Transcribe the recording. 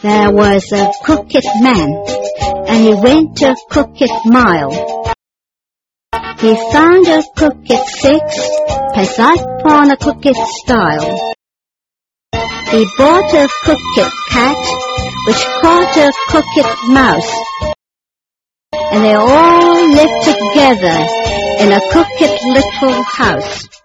There was a crooked man, and he went a crooked mile. He found a crooked six, placed upon a crooked stile. He bought a crooked cat, which caught a crooked mouse, and they all lived together in a crooked little house.